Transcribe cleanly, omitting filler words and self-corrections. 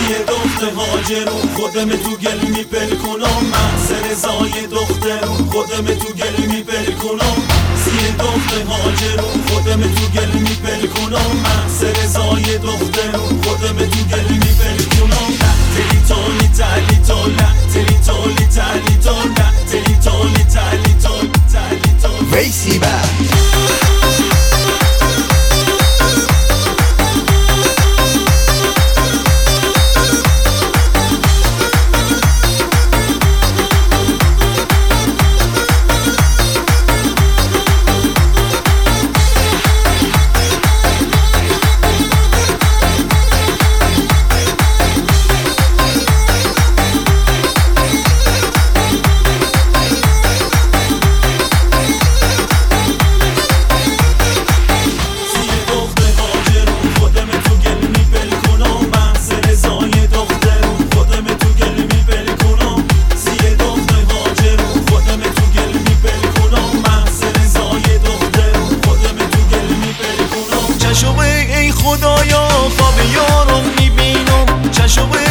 یه دختر هاجرون خودم تو گل میپل کنم من سرزای دخترون خودم تو گل میپل کنم یه دختر هاجرون خودم تو گل میپل کنم من سرزای دخترون خودم تو گل میپل کنم تلی تالی تلی تالا تلی تالی تلی تالا تلی تالی تلی تالی تلی تالی ویسی بر خدایا خواب یارم میبینم چشم